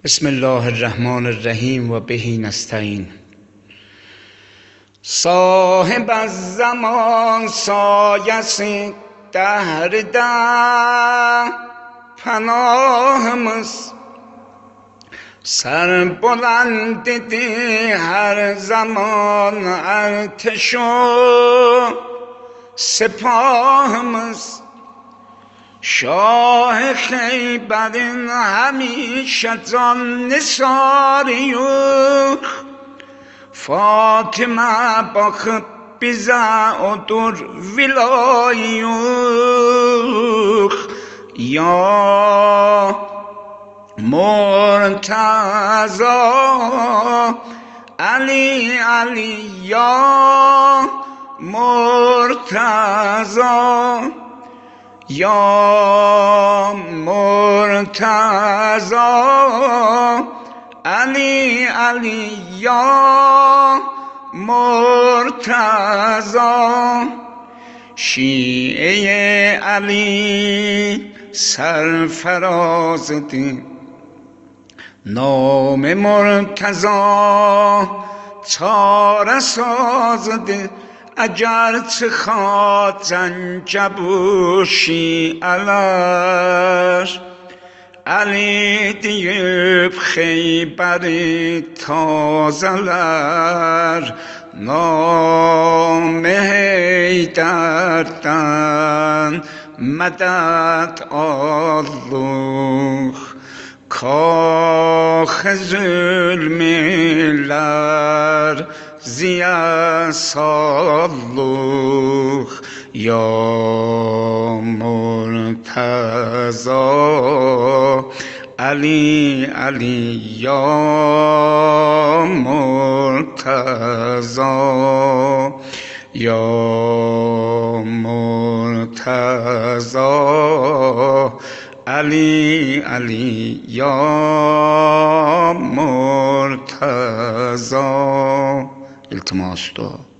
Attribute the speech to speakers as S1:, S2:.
S1: بسم الله الرحمن الرحیم و بهی نستعین. صاحب الزمان سایس دهر ده پناهımız، سر بلند دی هر زمان ارتش و سپاهımız. شاه خیبرین همیشه جان نثاریوخ، Fatıma bakıp bize odur vilayuh. Ya Murtaza Ali Ali ya Murtaza, ya Murtaza Ali Ali ya Murtaza. شیعه علی سرفراز دی، نام مرتضی چاره ساز دی. اگرچه خواد زنجبوشی علش، علی دیب خیبری تازلر. نام حیدردن مدد الله، کاخ ظلملر زیه سالوخ. یا مرتضی علی علی یا مرتضی، یا مرتضی علی علی یا مرتضی. التماس دعا.